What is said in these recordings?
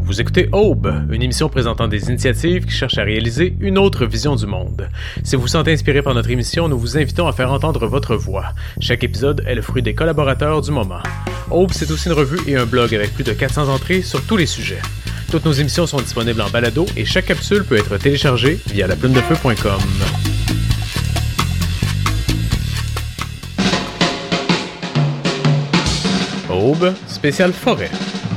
Vous écoutez Aube, une émission présentant des initiatives qui cherchent à réaliser une autre vision du monde. Si vous vous sentez inspiré par notre émission, nous vous invitons à faire entendre votre voix. Chaque épisode est le fruit des collaborateurs du moment. Aube, c'est aussi une revue et un blog avec plus de 400 entrées sur tous les sujets. Toutes nos émissions sont disponibles en balado et chaque capsule peut être téléchargée via laplume-de-feu.com. Aube, spécial forêt.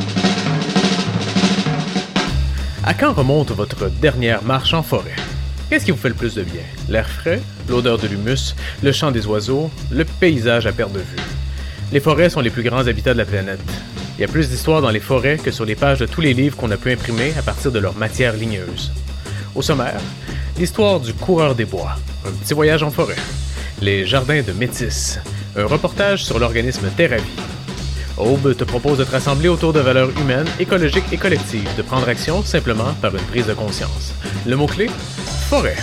À quand remonte votre dernière marche en forêt? Qu'est-ce qui vous fait le plus de bien? L'air frais, l'odeur de l'humus, le chant des oiseaux, le paysage à perte de vue. Les forêts sont les plus grands habitats de la planète. Il y a plus d'histoires dans les forêts que sur les pages de tous les livres qu'on a pu imprimer à partir de leur matière ligneuse. Au sommaire, l'histoire du coureur des bois, un petit voyage en forêt, les jardins de Métis, un reportage sur l'organisme Terravie. Aube te propose de te rassembler autour de valeurs humaines, écologiques et collectives, de prendre action simplement par une prise de conscience. Le mot-clé, forêt.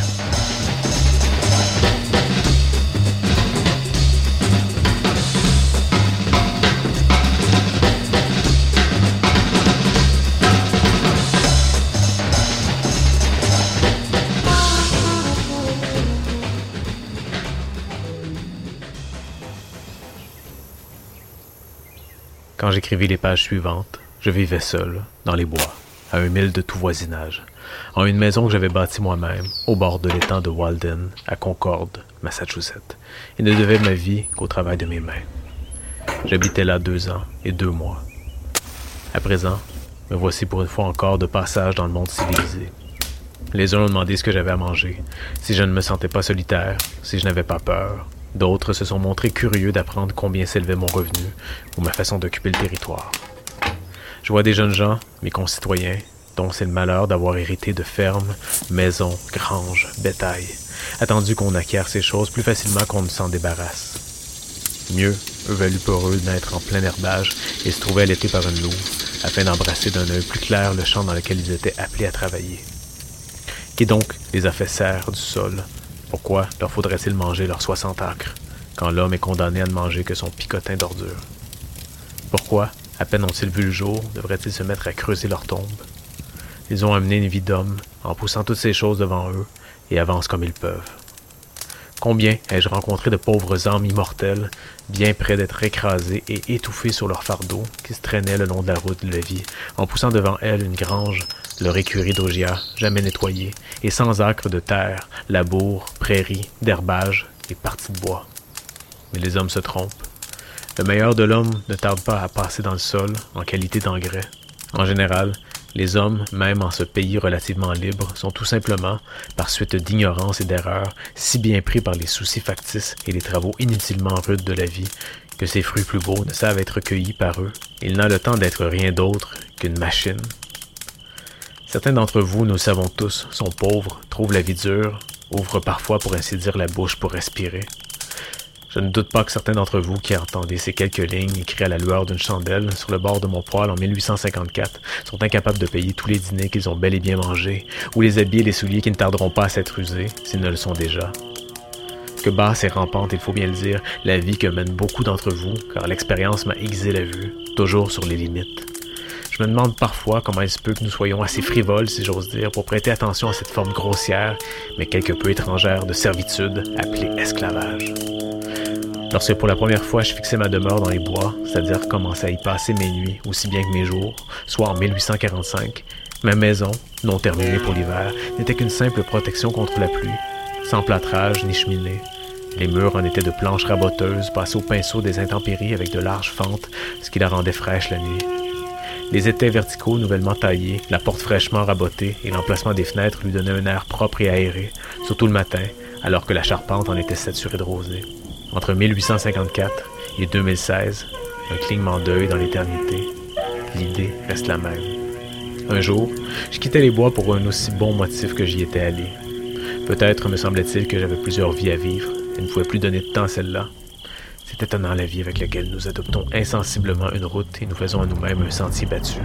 Quand j'écrivis les pages suivantes, je vivais seul, dans les bois, à 1 mile de tout voisinage, en une maison que j'avais bâtie moi-même, au bord de l'étang de Walden, à Concord, Massachusetts, et ne devais ma vie qu'au travail de mes mains. J'habitais là 2 ans et 2 mois. À présent, me voici pour une fois encore de passage dans le monde civilisé. Les uns ont demandé ce que j'avais à manger, si je ne me sentais pas solitaire, si je n'avais pas peur. D'autres se sont montrés curieux d'apprendre combien s'élevait mon revenu ou ma façon d'occuper le territoire. Je vois des jeunes gens, mes concitoyens, dont c'est le malheur d'avoir hérité de fermes, maisons, granges, bétail, attendu qu'on acquiert ces choses plus facilement qu'on ne s'en débarrasse. Mieux, eux valut pour eux de naître en plein herbage et se trouver allaités par une louve, afin d'embrasser d'un œil plus clair le champ dans lequel ils étaient appelés à travailler. Qui donc les a fait serre du sol? Pourquoi leur faudrait-il manger leurs 60 acres, quand l'homme est condamné à ne manger que son picotin d'ordures? Pourquoi, à peine ont-ils vu le jour, devraient-ils se mettre à creuser leur tombe? Ils ont amené une vie d'homme, en poussant toutes ces choses devant eux, et avancent comme ils peuvent. Combien ai-je rencontré de pauvres âmes immortelles, bien près d'être écrasées et étouffées sur leur fardeau, qui se traînaient le long de la route de la vie, en poussant devant elles une grange, leur écurie d'augias, jamais nettoyée, et sans acres de terre, labour, prairies, d'herbage et parties de bois. Mais les hommes se trompent. Le meilleur de l'homme ne tarde pas à passer dans le sol, en qualité d'engrais. En général, les hommes, même en ce pays relativement libre, sont tout simplement, par suite d'ignorance et d'erreur, si bien pris par les soucis factices et les travaux inutilement rudes de la vie, que ces fruits plus beaux ne savent être cueillis par eux. Ils n'ont le temps d'être rien d'autre qu'une machine. Certains d'entre vous, nous le savons tous, sont pauvres, trouvent la vie dure, ouvrent parfois pour ainsi dire la bouche pour respirer. Je ne doute pas que certains d'entre vous qui entendez ces quelques lignes écrites à la lueur d'une chandelle sur le bord de mon poêle en 1854 sont incapables de payer tous les dîners qu'ils ont bel et bien mangés, ou les habits et les souliers qui ne tarderont pas à s'être usés, s'ils ne le sont déjà. Que basse et rampante, il faut bien le dire, la vie que mènent beaucoup d'entre vous, car l'expérience m'a aiguisé la vue, toujours sur les limites. Je me demande parfois comment il se peut que nous soyons assez frivoles, si j'ose dire, pour prêter attention à cette forme grossière, mais quelque peu étrangère de servitude, appelée esclavage. Lorsque pour la première fois je fixais ma demeure dans les bois, c'est-à-dire commençais à y passer mes nuits aussi bien que mes jours, soit en 1845, ma maison, non terminée pour l'hiver, n'était qu'une simple protection contre la pluie, sans plâtrage ni cheminée. Les murs en étaient de planches raboteuses passées au pinceau des intempéries avec de larges fentes, ce qui la rendait fraîche la nuit. Les étais verticaux nouvellement taillés, la porte fraîchement rabotée et l'emplacement des fenêtres lui donnaient un air propre et aéré, surtout le matin, alors que la charpente en était saturée de rosée. Entre 1854 et 2016, un clignement d'œil dans l'éternité, l'idée reste la même. Un jour, je quittais les bois pour un aussi bon motif que j'y étais allé. Peut-être me semblait-il que j'avais plusieurs vies à vivre et ne pouvais plus donner de temps à celle-là. C'est étonnant la vie avec laquelle nous adoptons insensiblement une route et nous faisons à nous-mêmes un sentier battu.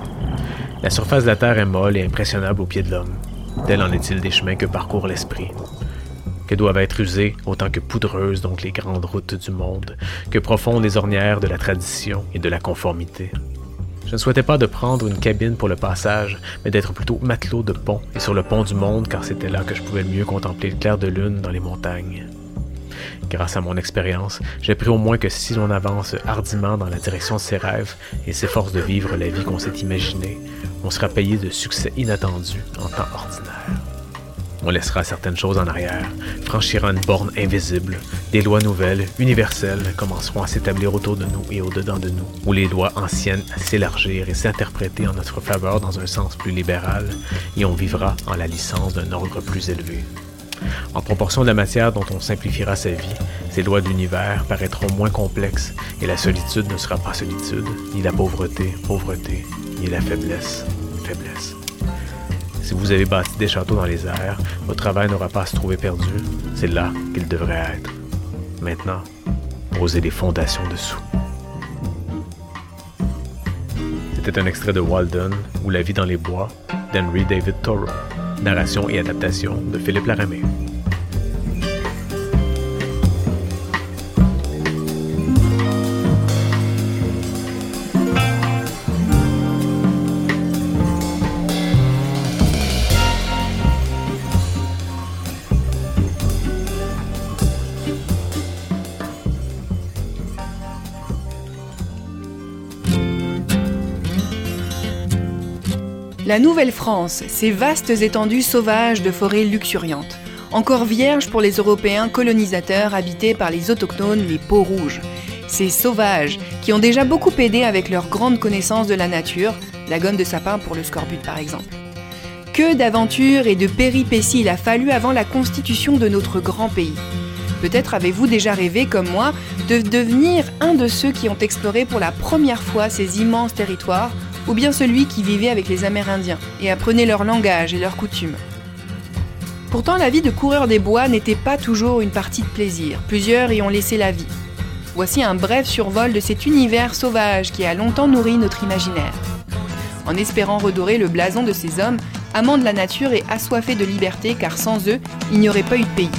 La surface de la Terre est molle et impressionnable aux pieds de l'homme. Tel en est-il des chemins que parcourt l'esprit. Que doivent être usées autant que poudreuses donc les grandes routes du monde, que profondes les ornières de la tradition et de la conformité. Je ne souhaitais pas de prendre une cabine pour le passage, mais d'être plutôt matelot de pont et sur le pont du monde, car c'était là que je pouvais le mieux contempler le clair de lune dans les montagnes. Grâce à mon expérience, j'ai appris au moins que si l'on avance hardiment dans la direction de ses rêves et s'efforce de vivre la vie qu'on s'est imaginée, on sera payé de succès inattendus en temps ordinaire. On laissera certaines choses en arrière, franchira une borne invisible, des lois nouvelles, universelles, commenceront à s'établir autour de nous et au-dedans de nous, où les lois anciennes à s'élargir et s'interpréter en notre faveur dans un sens plus libéral, et on vivra en la licence d'un ordre plus élevé. En proportion de la matière dont on simplifiera sa vie, ces lois de l'univers paraîtront moins complexes et la solitude ne sera pas solitude, ni la pauvreté, pauvreté, ni la faiblesse, faiblesse. Si vous avez bâti des châteaux dans les airs, votre travail n'aura pas à se trouver perdu, c'est là qu'il devrait être. Maintenant, posez les fondations dessous. C'était un extrait de Walden ou La vie dans les bois d'Henry David Thoreau. Narration et adaptation de Philippe Laramée. La Nouvelle-France, ces vastes étendues sauvages de forêts luxuriantes, encore vierges pour les Européens colonisateurs habités par les autochtones, les Peaux-Rouges. Ces sauvages qui ont déjà beaucoup aidé avec leur grande connaissance de la nature, la gomme de sapin pour le scorbut par exemple. Que d'aventures et de péripéties il a fallu avant la constitution de notre grand pays. Peut-être avez-vous déjà rêvé, comme moi, de devenir un de ceux qui ont exploré pour la première fois ces immenses territoires, ou bien celui qui vivait avec les Amérindiens et apprenait leur langage et leurs coutumes. Pourtant, la vie de coureur des bois n'était pas toujours une partie de plaisir. Plusieurs y ont laissé la vie. Voici un bref survol de cet univers sauvage qui a longtemps nourri notre imaginaire. En espérant redorer le blason de ces hommes, amants de la nature et assoiffés de liberté, car sans eux, il n'y aurait pas eu de pays.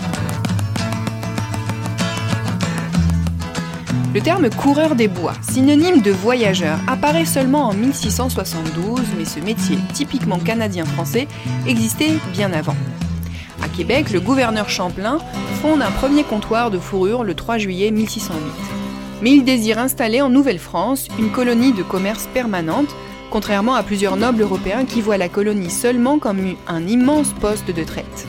Le terme coureur des bois, synonyme de voyageur, apparaît seulement en 1672, mais ce métier, typiquement canadien-français, existait bien avant. À Québec, le gouverneur Champlain fonde un premier comptoir de fourrure le 3 juillet 1608. Mais il désire installer en Nouvelle-France une colonie de commerce permanente, contrairement à plusieurs nobles européens qui voient la colonie seulement comme un immense poste de traite.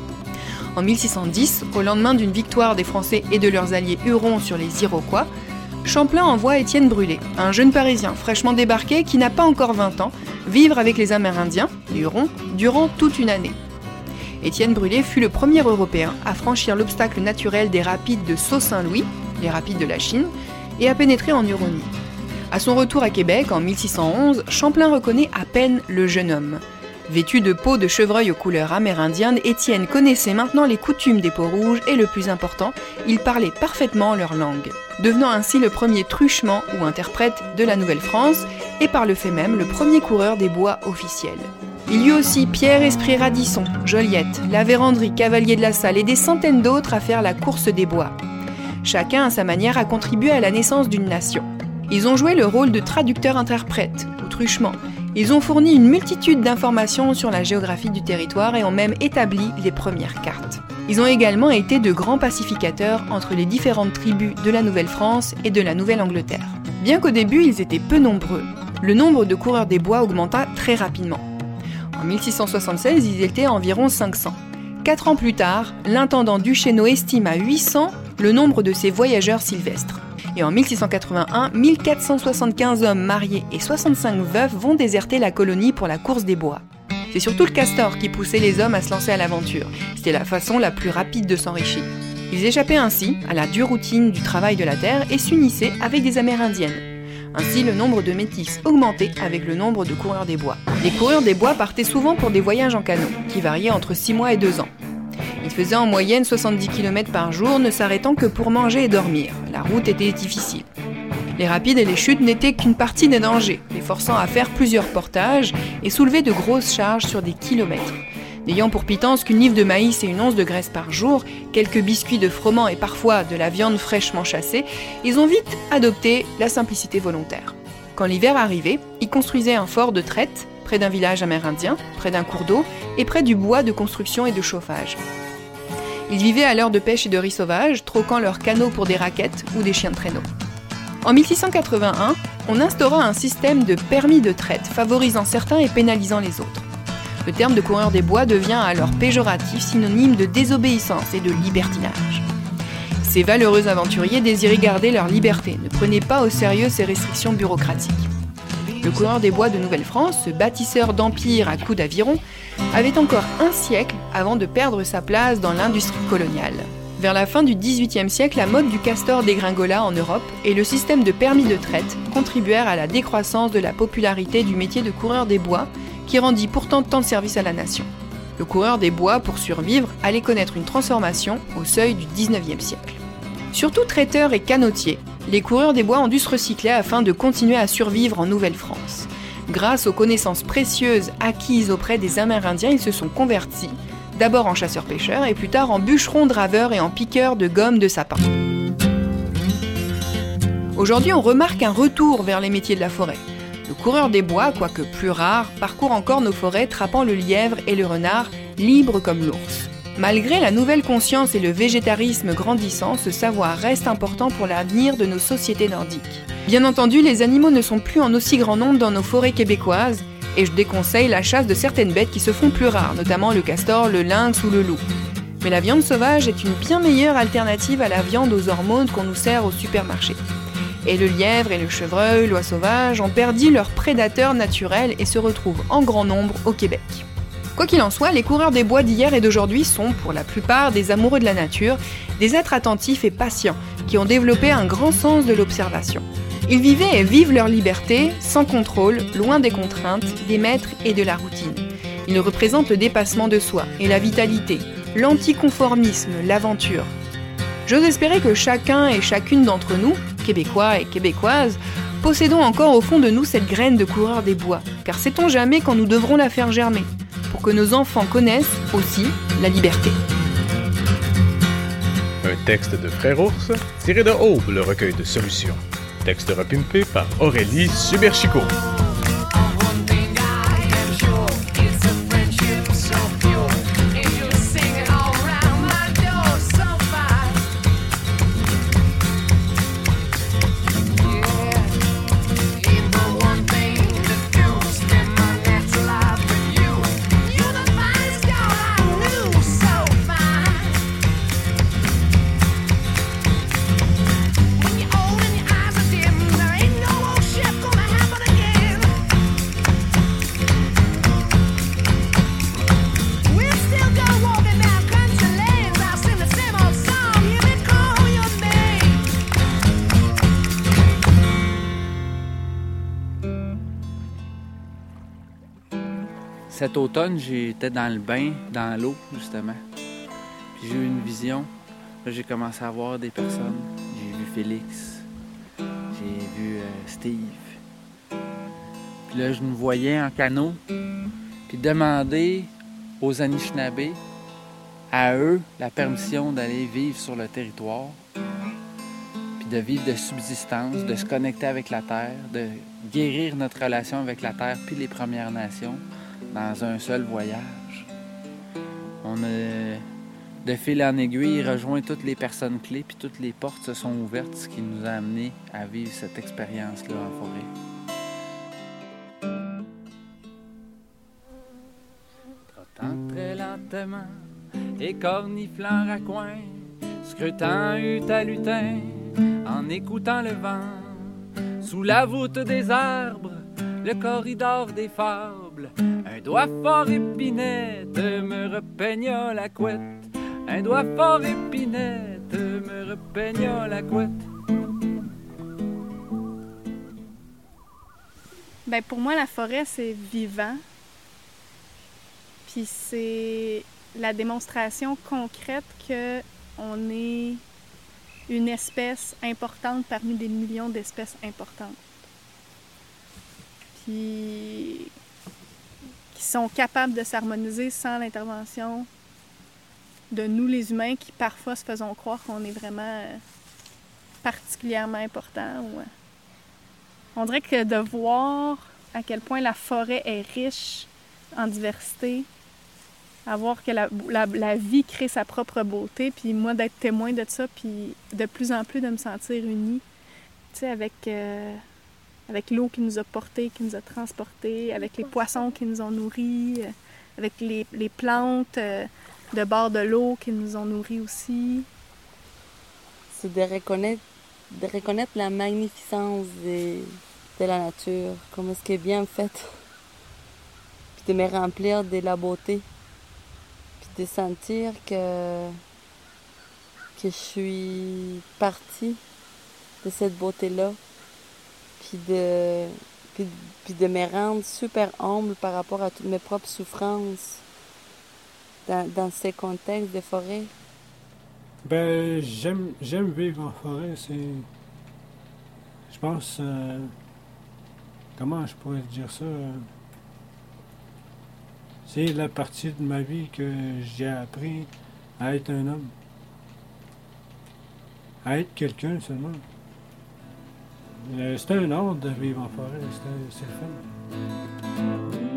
En 1610, au lendemain d'une victoire des Français et de leurs alliés Hurons sur les Iroquois, Champlain envoie Étienne Brulé, un jeune Parisien fraîchement débarqué qui n'a pas encore 20 ans, vivre avec les Amérindiens, les Hurons, durant toute une année. Étienne Brulé fut le premier Européen à franchir l'obstacle naturel des rapides de Sault-Saint-Louis, les rapides de la Chine, et à pénétrer en Huronie. À son retour à Québec en 1611, Champlain reconnaît à peine le jeune homme. Vêtu de peau de chevreuil aux couleurs amérindiennes, Étienne connaissait maintenant les coutumes des Peaux-Rouges et le plus important, il parlait parfaitement leur langue, devenant ainsi le premier truchement ou interprète de la Nouvelle-France et par le fait même le premier coureur des bois officiel. Il y eut aussi Pierre-Esprit Radisson, Joliette, La Vérendrye, Cavalier de la Salle et des centaines d'autres à faire la course des bois. Chacun à sa manière a contribué à la naissance d'une nation. Ils ont joué le rôle de traducteurs-interprètes ou truchements. Ils ont fourni une multitude d'informations sur la géographie du territoire et ont même établi les premières cartes. Ils ont également été de grands pacificateurs entre les différentes tribus de la Nouvelle-France et de la Nouvelle-Angleterre. Bien qu'au début ils étaient peu nombreux, le nombre de coureurs des bois augmenta très rapidement. En 1676, ils étaient environ 500. 4 ans plus tard, l'intendant Duchesneau estime à 800 le nombre de ces voyageurs sylvestres. Et en 1681, 1475 hommes mariés et 65 veuves vont déserter la colonie pour la course des bois. C'est surtout le castor qui poussait les hommes à se lancer à l'aventure. C'était la façon la plus rapide de s'enrichir. Ils échappaient ainsi à la dure routine du travail de la terre et s'unissaient avec des Amérindiennes. Ainsi, le nombre de métis augmentait avec le nombre de coureurs des bois. Les coureurs des bois partaient souvent pour des voyages en canot, qui variaient entre 6 mois et 2 ans. Ils faisaient en moyenne 70 km par jour, ne s'arrêtant que pour manger et dormir. La route était difficile. Les rapides et les chutes n'étaient qu'une partie des dangers, les forçant à faire plusieurs portages et soulever de grosses charges sur des kilomètres. N'ayant pour pitance qu'une livre de maïs et une once de graisse par jour, quelques biscuits de froment et parfois de la viande fraîchement chassée, ils ont vite adopté la simplicité volontaire. Quand l'hiver arrivait, ils construisaient un fort de traite, près d'un village amérindien, près d'un cours d'eau et près du bois de construction et de chauffage. Ils vivaient à l'heure de pêche et de riz sauvage, troquant leurs canots pour des raquettes ou des chiens de traîneau. En 1681, on instaura un système de permis de traite, favorisant certains et pénalisant les autres. Le terme de coureur des bois devient alors péjoratif, synonyme de désobéissance et de libertinage. Ces valeureux aventuriers désiraient garder leur liberté, ne prenaient pas au sérieux ces restrictions bureaucratiques. Le coureur des bois de Nouvelle-France, ce bâtisseur d'empire à coups d'aviron, avait encore un siècle avant de perdre sa place dans l'industrie coloniale. Vers la fin du XVIIIe siècle, la mode du castor dégringola en Europe et le système de permis de traite contribuèrent à la décroissance de la popularité du métier de coureur des bois, qui rendit pourtant tant de service à la nation. Le coureur des bois, pour survivre, allait connaître une transformation au seuil du XIXe siècle. Surtout traiteurs et canotiers, les coureurs des bois ont dû se recycler afin de continuer à survivre en Nouvelle-France. Grâce aux connaissances précieuses acquises auprès des Amérindiens, ils se sont convertis, d'abord en chasseurs-pêcheurs et plus tard en bûcherons-draveurs et en piqueurs de gomme de sapin. Aujourd'hui, on remarque un retour vers les métiers de la forêt. Le coureur des bois, quoique plus rare, parcourt encore nos forêts trappant le lièvre et le renard, libre comme l'ours. Malgré la nouvelle conscience et le végétarisme grandissant, ce savoir reste important pour l'avenir de nos sociétés nordiques. Bien entendu, les animaux ne sont plus en aussi grand nombre dans nos forêts québécoises, et je déconseille la chasse de certaines bêtes qui se font plus rares, notamment le castor, le lynx ou le loup. Mais la viande sauvage est une bien meilleure alternative à la viande aux hormones qu'on nous sert au supermarché. Et le lièvre et le chevreuil, l'oie sauvage, ont perdu leurs prédateurs naturels et se retrouvent en grand nombre au Québec. Quoi qu'il en soit, les coureurs des bois d'hier et d'aujourd'hui sont, pour la plupart, des amoureux de la nature, des êtres attentifs et patients, qui ont développé un grand sens de l'observation. Ils vivaient et vivent leur liberté, sans contrôle, loin des contraintes, des maîtres et de la routine. Ils représentent le dépassement de soi et la vitalité, l'anticonformisme, l'aventure. J'ose espérer que chacun et chacune d'entre nous, Québécois et Québécoises, possédons encore au fond de nous cette graine de coureur des bois, car sait-on jamais quand nous devrons la faire germer, pour que nos enfants connaissent aussi la liberté. Un texte de Frère Ours, tiré de Aube, le recueil de solutions. Texte repimpé par Aurélie Suberchico. Cet automne, j'étais dans le bain, dans l'eau, justement. Puis j'ai eu une vision. Là, j'ai commencé à voir des personnes. J'ai vu Félix. J'ai vu Steve. Puis là, je me voyais en canot. Puis demander aux Anishinabés, à eux, la permission d'aller vivre sur le territoire. Puis de vivre de subsistance, de se connecter avec la terre, de guérir notre relation avec la terre puis les Premières Nations. Dans un seul voyage. On a, de fil en aiguille, rejoint toutes les personnes clés, puis toutes les portes se sont ouvertes, ce qui nous a amenés à vivre cette expérience-là en forêt. Trottant très lentement, écorniflant raccoin, scrutant hutte à lutin, en écoutant le vent, sous la voûte des arbres, le corridor des fables, un doigt fort épinette me repeigna la couette. Un doigt fort épinette me repeigna la couette. Ben pour moi, la forêt, c'est vivant. Puis c'est la démonstration concrète qu'on est une espèce importante parmi des millions d'espèces importantes. Puis qui sont capables de s'harmoniser sans l'intervention de nous, les humains, qui parfois se faisons croire qu'on est vraiment particulièrement important ou On dirait que de voir à quel point la forêt est riche en diversité, à voir que la vie crée sa propre beauté, puis moi d'être témoin de ça, puis de plus en plus de me sentir unie, tu sais, avec l'eau qui nous a portés, qui nous a transportés, avec les poissons qui nous ont nourris, avec les plantes de bord de l'eau qui nous ont nourris aussi. C'est de reconnaître la magnificence de la nature, comment est-ce qu'elle est bien faite, puis de me remplir de la beauté, puis de sentir que je suis partie de cette beauté-là, puis de me rendre super humble par rapport à toutes mes propres souffrances dans ces contextes de forêt. Ben, j'aime vivre en forêt. Je pense, comment je pourrais dire ça? C'est la partie de ma vie que j'ai appris à être un homme. À être quelqu'un seulement. C'est un ordre de vivre en forêt, c'est le fun.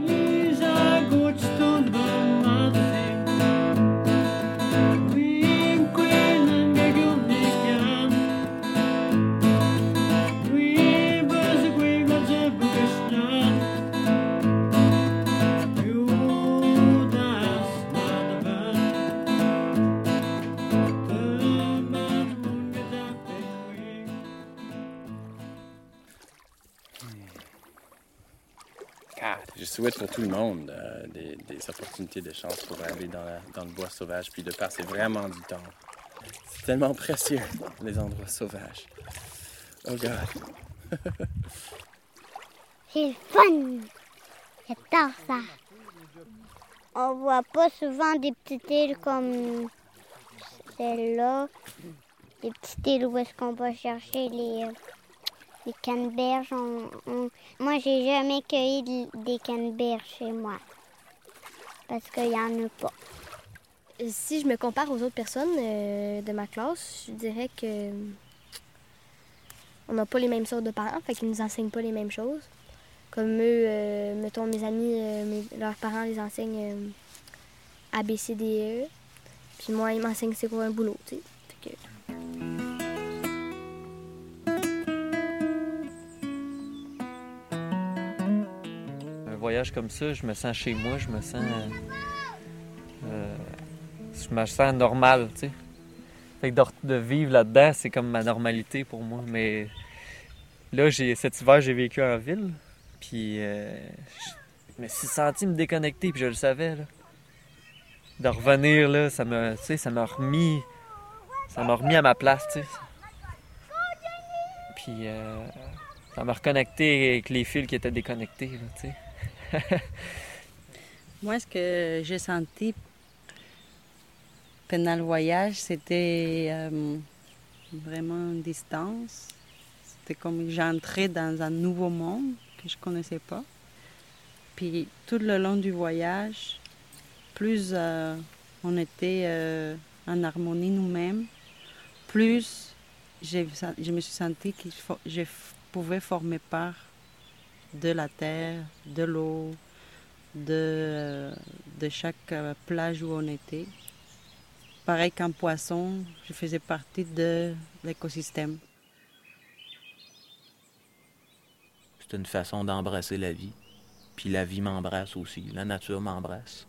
Je souhaite pour tout le monde des opportunités de chance pour aller dans le bois sauvage puis de passer vraiment du temps. C'est tellement précieux, les endroits sauvages. Oh God! C'est le fun! J'adore ça! On voit pas souvent des petites îles comme celle-là. Des petites îles où est-ce qu'on va chercher les canneberges. Moi, j'ai jamais cueilli des canneberges chez moi. Parce qu'il y en a pas. Si je me compare aux autres personnes de ma classe, je dirais que on n'a pas les mêmes sortes de parents, fait qu'ils nous enseignent pas les mêmes choses. Comme eux, mettons mes amis, leurs parents les enseignent A, B, C, D, E. Puis moi, ils m'enseignent c'est quoi un boulot, tu sais. Fait que... Un voyage comme ça, je me sens chez moi, je me sens normal, tu sais. Fait que de vivre là-dedans, c'est comme ma normalité pour moi. Mais là, cet hiver, j'ai vécu en ville, puis je me suis senti me déconnecter, puis je le savais, là. De revenir, là, ça m'a remis à ma place, tu sais. Puis ça m'a reconnecté avec les fils qui étaient déconnectés, là, tu sais. Moi, ce que j'ai senti pendant le voyage, c'était vraiment une distance. C'était comme que j'entrais dans un nouveau monde que je ne connaissais pas. Puis tout le long du voyage, plus on était en harmonie nous-mêmes, plus je me suis sentie que je pouvais former part de la terre, de l'eau, de chaque plage où on était. Pareil qu'un poisson, je faisais partie de l'écosystème. C'est une façon d'embrasser la vie. Puis la vie m'embrasse aussi. La nature m'embrasse.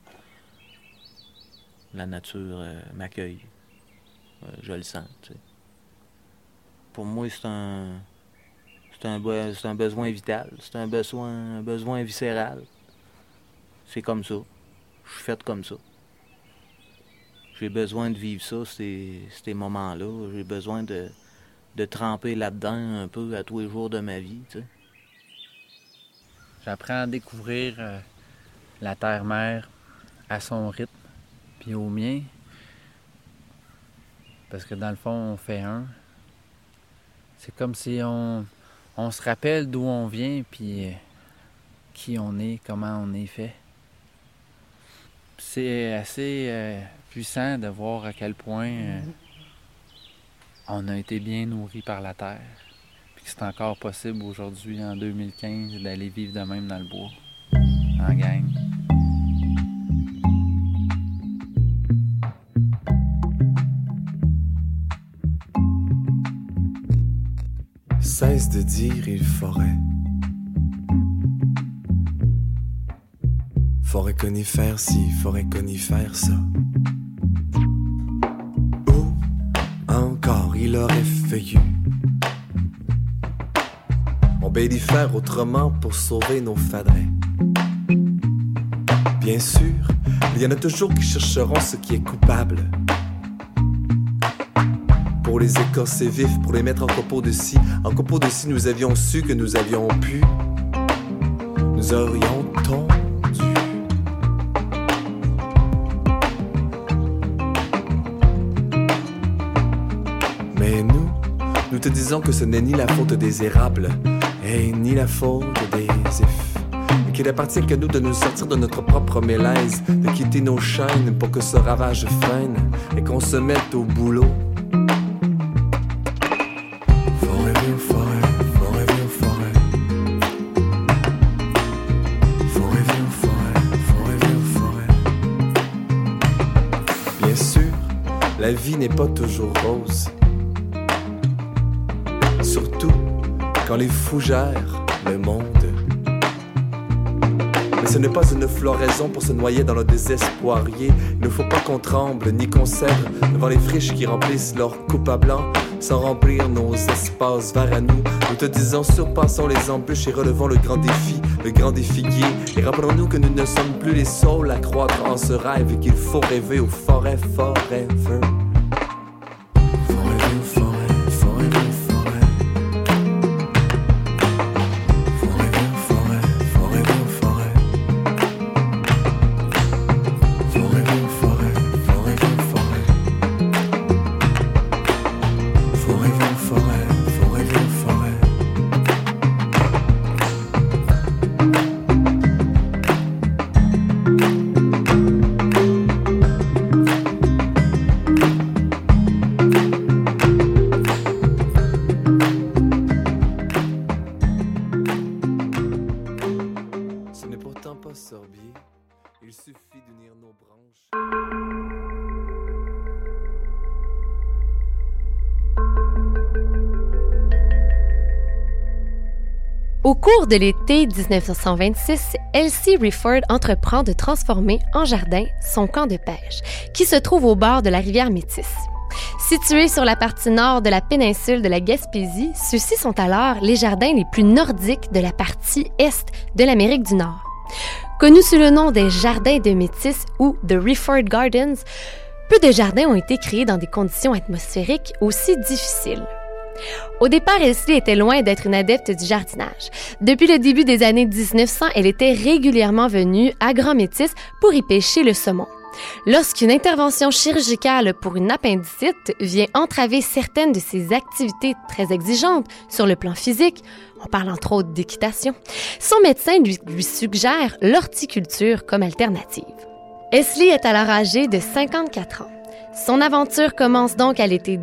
La nature m'accueille. Je le sens, tu sais. Pour moi, c'est un besoin vital. C'est un besoin viscéral. C'est comme ça. Je suis faite comme ça. J'ai besoin de vivre ça, ces moments-là. J'ai besoin de tremper là-dedans un peu à tous les jours de ma vie, tu sais. J'apprends à découvrir la terre-mère à son rythme, puis au mien. Parce que dans le fond, on fait un. C'est comme si on se rappelle d'où on vient, puis qui on est, comment on est fait. C'est assez puissant de voir à quel point on a été bien nourris par la terre. Puis que c'est encore possible aujourd'hui, en 2015, d'aller vivre de même dans le bois, en gang. Cesse de dire il forêt. Forêt conifère ci, forêt conifère ça. Ou encore il aurait feuillu. On bélifère autrement pour sauver nos fadrets. Bien sûr, il y en a toujours qui chercheront ce qui est coupable. Pour les écorcer vifs, pour les mettre en copeaux de scie. En copeaux de scie, nous avions su que nous avions pu. Nous aurions tondu. Mais nous te disons que ce n'est ni la faute des érables, et ni la faute des ifs. Et qu'il appartient qu'à nous de nous sortir de notre propre malaise, de quitter nos chaînes pour que ce ravage freine, et qu'on se mette au boulot. La vie n'est pas toujours rose. Surtout quand les fous gèrent le monde. Mais ce n'est pas une floraison pour se noyer dans le désespoirier. Il ne faut pas qu'on tremble ni qu'on cède devant les friches qui remplissent leur coupe à blanc sans remplir nos espaces verts à nous. Nous te disons surpassons les embûches et relevons le grand défi gai. Et rappelons-nous que nous ne sommes plus les seuls à croître en ce rêve et qu'il faut rêver aux forêts forever. Il suffit d'unir nos branches. Au cours de l'été 1926, Elsie Rifford entreprend de transformer en jardin son camp de pêche, qui se trouve au bord de la rivière Métis. Situé sur la partie nord de la péninsule de la Gaspésie, ceux-ci sont alors les jardins les plus nordiques de la partie est de l'Amérique du Nord. Connus sous le nom des jardins de Métis ou The Rifford Gardens, peu de jardins ont été créés dans des conditions atmosphériques aussi difficiles. Au départ, Elsie était loin d'être une adepte du jardinage. Depuis le début des années 1900, elle était régulièrement venue à Grand Métis pour y pêcher le saumon. Lorsqu'une intervention chirurgicale pour une appendicite vient entraver certaines de ses activités très exigeantes sur le plan physique, on parle entre autres d'équitation, son médecin lui suggère l'horticulture comme alternative. Elsie est alors âgée de 54 ans. Son aventure commence donc à l'été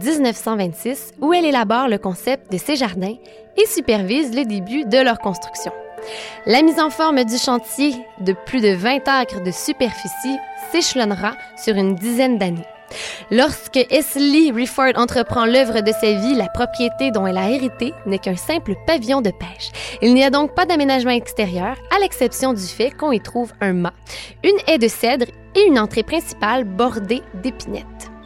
1926 où elle élabore le concept de ses jardins et supervise le début de leur construction. La mise en forme du chantier de plus de 20 acres de superficie s'échelonnera sur une dizaine d'années. Lorsque Elsie Rifford entreprend l'œuvre de sa vie, la propriété dont elle a hérité n'est qu'un simple pavillon de pêche. Il n'y a donc pas d'aménagement extérieur, à l'exception du fait qu'on y trouve un mât, une haie de cèdre et une entrée principale bordée d'épinettes.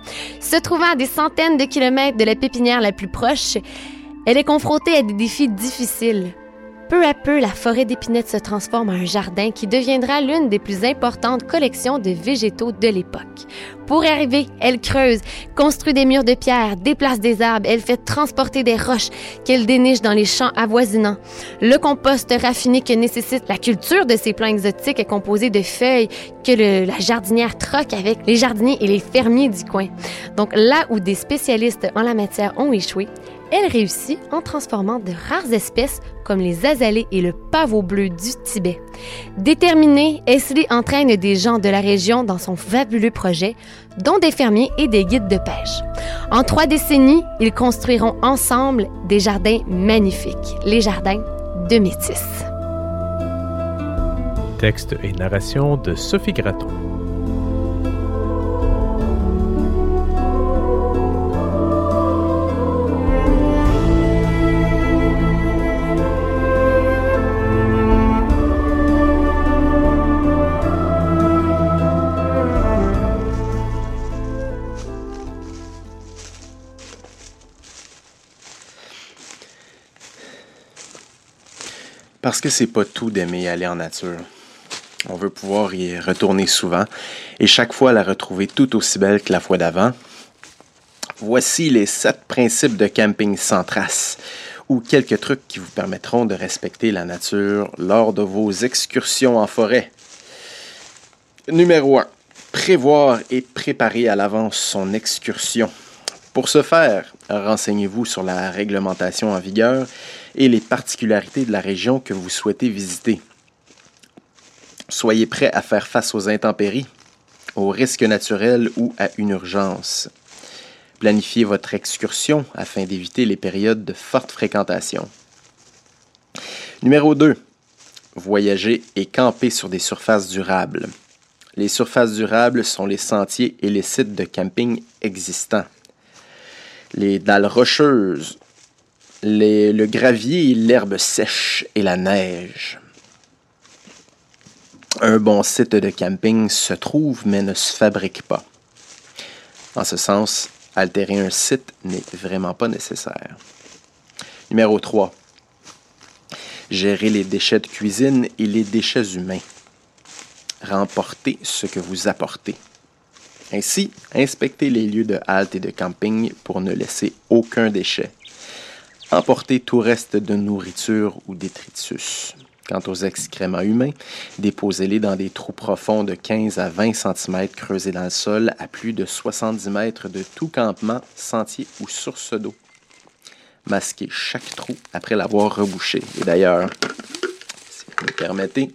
Se trouvant à des centaines de kilomètres de la pépinière la plus proche, elle est confrontée à des défis difficiles. Peu à peu, la forêt d'épinettes se transforme en un jardin qui deviendra l'une des plus importantes collections de végétaux de l'époque. Pour y arriver, elle creuse, construit des murs de pierre, déplace des arbres, elle fait transporter des roches qu'elle déniche dans les champs avoisinants. Le compost raffiné que nécessite la culture de ces plants exotiques est composé de feuilles que la jardinière troque avec les jardiniers et les fermiers du coin. Donc là où des spécialistes en la matière ont échoué, elle réussit en transformant de rares espèces comme les azalées et le pavot bleu du Tibet. Déterminée, Aisley entraîne des gens de la région dans son fabuleux projet, dont des fermiers et des guides de pêche. En 3 décennies, ils construiront ensemble des jardins magnifiques, les jardins de Métis. Texte et narration de Sophie Gratton. Parce que c'est pas tout d'aimer aller en nature. On veut pouvoir y retourner souvent et chaque fois la retrouver tout aussi belle que la fois d'avant. Voici les 7 principes de camping sans trace ou quelques trucs qui vous permettront de respecter la nature lors de vos excursions en forêt. Numéro 1. Prévoir et préparer à l'avance son excursion. Pour ce faire, renseignez-vous sur la réglementation en vigueur et les particularités de la région que vous souhaitez visiter. Soyez prêt à faire face aux intempéries, aux risques naturels ou à une urgence. Planifiez votre excursion afin d'éviter les périodes de forte fréquentation. Numéro 2. Voyager et camper sur des surfaces durables. Les surfaces durables sont les sentiers et les sites de camping existants. Les dalles rocheuses, le gravier, l'herbe sèche et la neige. Un bon site de camping se trouve mais ne se fabrique pas. En ce sens, altérer un site n'est vraiment pas nécessaire. Numéro 3. Gérer les déchets de cuisine et les déchets humains. Remportez ce que vous apportez. Ainsi, inspectez les lieux de halte et de camping pour ne laisser aucun déchet. Emportez tout reste de nourriture ou détritus. Quant aux excréments humains, déposez-les dans des trous profonds de 15 à 20 cm creusés dans le sol à plus de 70 mètres de tout campement, sentier ou source d'eau. Masquez chaque trou après l'avoir rebouché. Et d'ailleurs, si vous me permettez,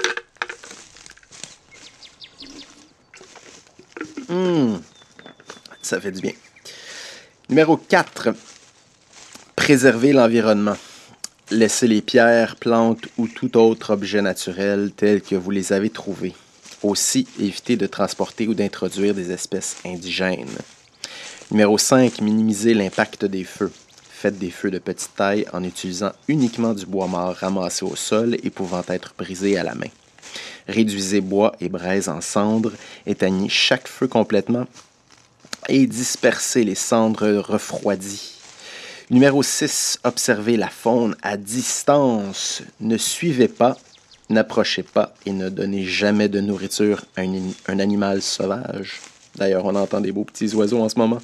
ça fait du bien. Numéro 4. Préserver l'environnement. Laissez les pierres, plantes ou tout autre objet naturel tel que vous les avez trouvés. Aussi, évitez de transporter ou d'introduire des espèces indigènes. Numéro 5. Minimiser l'impact des feux. Faites des feux de petite taille en utilisant uniquement du bois mort ramassé au sol et pouvant être brisé à la main. Réduisez bois et braise en cendres, éteignez chaque feu complètement et dispersez les cendres refroidies. Numéro 6. Observez la faune à distance. Ne suivez pas, n'approchez pas et ne donnez jamais de nourriture à un animal sauvage. D'ailleurs, on entend des beaux petits oiseaux en ce moment.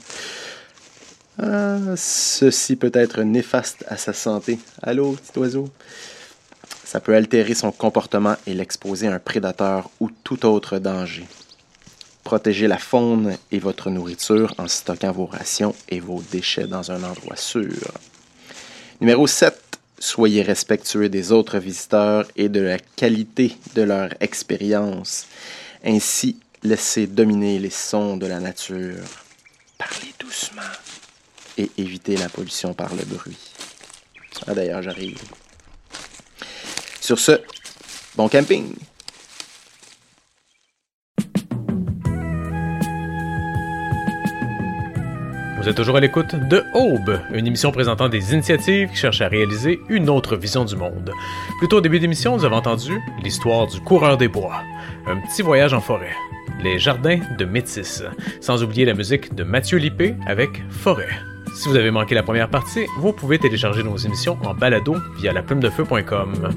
Ceci peut être néfaste à sa santé. Allô, petit oiseau? Ça peut altérer son comportement et l'exposer à un prédateur ou tout autre danger. Protégez la faune et votre nourriture en stockant vos rations et vos déchets dans un endroit sûr. Numéro 7. Soyez respectueux des autres visiteurs et de la qualité de leur expérience. Ainsi, laissez dominer les sons de la nature. Parlez doucement et évitez la pollution par le bruit. D'ailleurs, j'arrive. Sur ce, bon camping! Vous êtes toujours à l'écoute de Aube, une émission présentant des initiatives qui cherchent à réaliser une autre vision du monde. Plus tôt au début d'émission, vous avez entendu l'histoire du coureur des bois, un petit voyage en forêt, les jardins de Métis, sans oublier la musique de Mathieu Lippé avec Forêt. Si vous avez manqué la première partie, vous pouvez télécharger nos émissions en balado via laplumedefeu.com.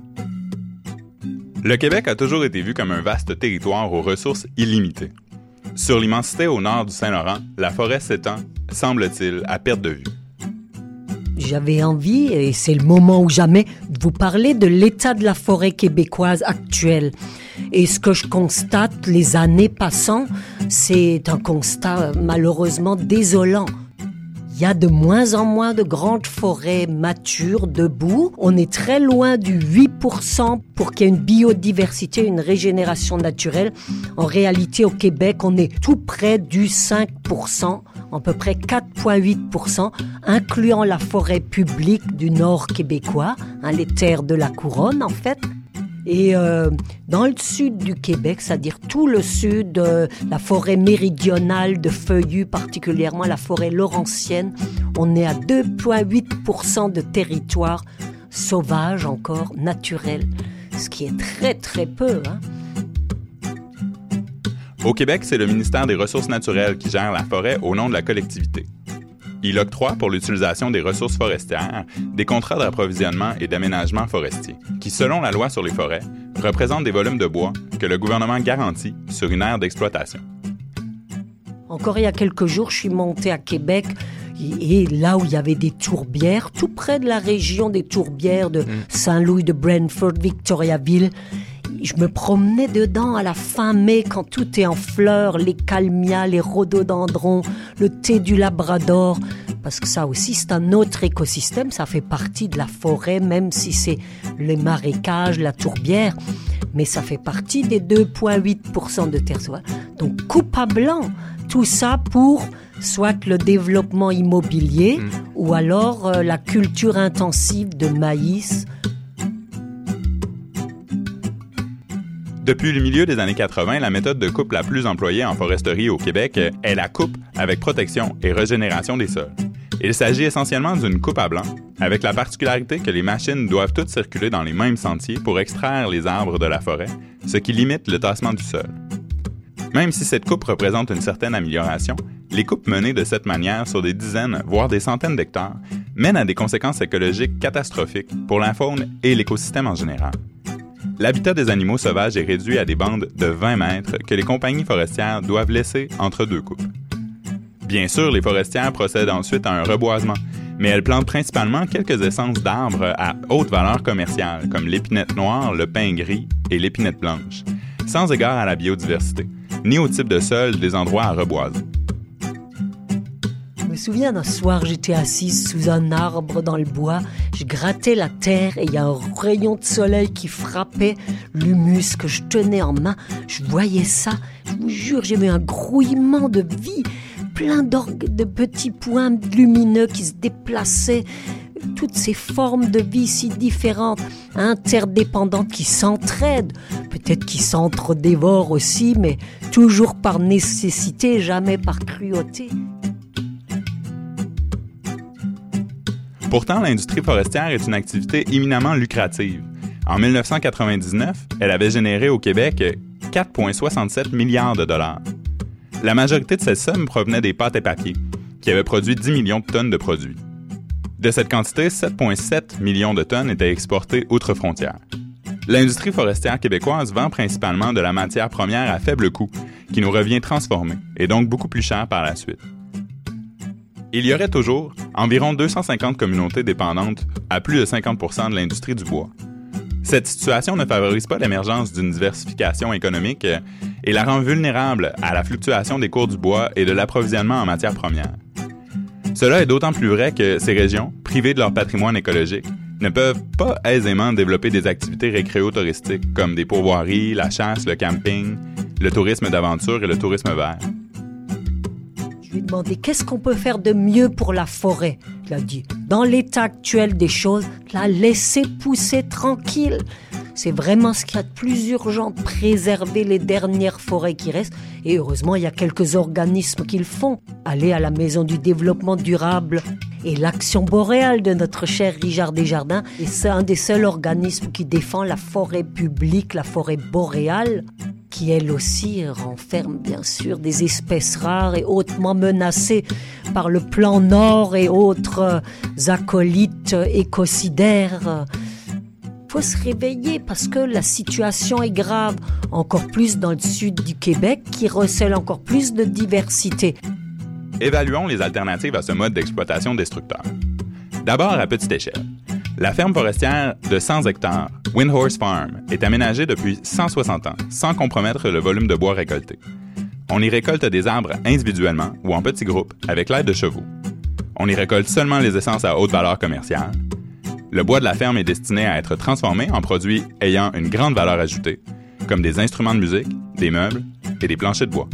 Le Québec a toujours été vu comme un vaste territoire aux ressources illimitées. Sur l'immensité au nord du Saint-Laurent, la forêt s'étend, semble-t-il, à perte de vue. J'avais envie, et c'est le moment ou jamais, de vous parler de l'état de la forêt québécoise actuelle. Et ce que je constate les années passant, c'est un constat malheureusement désolant. Il y a de moins en moins de grandes forêts matures, debout. On est très loin du 8% pour qu'il y ait une biodiversité, une régénération naturelle. En réalité, au Québec, on est tout près du 5%, à peu près 4,8%, incluant la forêt publique du nord québécois, les terres de la Couronne en fait. Et dans le sud du Québec, c'est-à-dire tout le sud, la forêt méridionale de Feuillus, particulièrement la forêt laurentienne, on est à 2,8% de territoire sauvage encore, naturel, ce qui est très très peu. Au Québec, c'est le ministère des Ressources naturelles qui gère la forêt au nom de la collectivité. Il octroie pour l'utilisation des ressources forestières des contrats d'approvisionnement et d'aménagement forestier, qui, selon la loi sur les forêts, représentent des volumes de bois que le gouvernement garantit sur une aire d'exploitation. Encore il y a quelques jours, je suis montée à Québec et là où il y avait des tourbières, tout près de la région des tourbières de Saint-Louis, de Brantford, Victoriaville, je me promenais dedans à la fin mai quand tout est en fleurs, les calmias, les rhododendrons, le thé du Labrador. Parce que ça aussi, c'est un autre écosystème, ça fait partie de la forêt, même si c'est les marécages, la tourbière. Mais ça fait partie des 2,8% de terre sauvage. Donc coupe à blanc, tout ça pour soit le développement immobilier ou alors la culture intensive de maïs. Depuis le milieu des années 80, la méthode de coupe la plus employée en foresterie au Québec est la coupe avec protection et régénération des sols. Il s'agit essentiellement d'une coupe à blanc, avec la particularité que les machines doivent toutes circuler dans les mêmes sentiers pour extraire les arbres de la forêt, ce qui limite le tassement du sol. Même si cette coupe représente une certaine amélioration, les coupes menées de cette manière sur des dizaines, voire des centaines d'hectares, mènent à des conséquences écologiques catastrophiques pour la faune et l'écosystème en général. L'habitat des animaux sauvages est réduit à des bandes de 20 mètres que les compagnies forestières doivent laisser entre deux coupes. Bien sûr, les forestières procèdent ensuite à un reboisement, mais elles plantent principalement quelques essences d'arbres à haute valeur commerciale, comme l'épinette noire, le pin gris et l'épinette blanche, sans égard à la biodiversité, ni au type de sol des endroits à reboiser. Je me souviens d'un soir, j'étais assise sous un arbre dans le bois, je grattais la terre et il y a un rayon de soleil qui frappait l'humus que je tenais en main. Je voyais ça, je vous jure, j'ai eu un grouillement de vie, plein de petits points lumineux qui se déplaçaient, toutes ces formes de vie si différentes, interdépendantes, qui s'entraident, peut-être qui s'entre-dévorent aussi, mais toujours par nécessité, jamais par cruauté. Pourtant, l'industrie forestière est une activité éminemment lucrative. En 1999, elle avait généré au Québec 4,67 milliards de dollars. La majorité de cette somme provenait des pâtes et papiers, qui avaient produit 10 millions de tonnes de produits. De cette quantité, 7,7 millions de tonnes étaient exportées outre-frontières. L'industrie forestière québécoise vend principalement de la matière première à faible coût, qui nous revient transformée, et donc beaucoup plus cher par la suite. Il y aurait toujours environ 250 communautés dépendantes à plus de 50% de l'industrie du bois. Cette situation ne favorise pas l'émergence d'une diversification économique et la rend vulnérable à la fluctuation des cours du bois et de l'approvisionnement en matières premières. Cela est d'autant plus vrai que ces régions, privées de leur patrimoine écologique, ne peuvent pas aisément développer des activités récréo-touristiques comme des pourvoiries, la chasse, le camping, le tourisme d'aventure et le tourisme vert. Je lui ai demandé qu'est-ce qu'on peut faire de mieux pour la forêt. Il a dit, dans l'état actuel des choses, la laisser pousser tranquille. C'est vraiment ce qu'il y a de plus urgent, de préserver les dernières forêts qui restent. Et heureusement, il y a quelques organismes qui le font. Aller à la Maison du développement durable et l'Action boréale de notre cher Richard Desjardins. Et c'est un des seuls organismes qui défend la forêt publique, la forêt boréale, qui elle aussi renferme bien sûr des espèces rares et hautement menacées par le plan Nord et autres acolytes écocidaires. faut se réveiller parce que la situation est grave, encore plus dans le sud du Québec qui recèle encore plus de diversité. Évaluons les alternatives à ce mode d'exploitation destructeur. D'abord à petite échelle. La ferme forestière de 100 hectares, Windhorse Farm, est aménagée depuis 160 ans, sans compromettre le volume de bois récolté. On y récolte des arbres individuellement ou en petits groupes avec l'aide de chevaux. On y récolte seulement les essences à haute valeur commerciale. Le bois de la ferme est destiné à être transformé en produits ayant une grande valeur ajoutée, comme des instruments de musique, des meubles et des planchers de bois.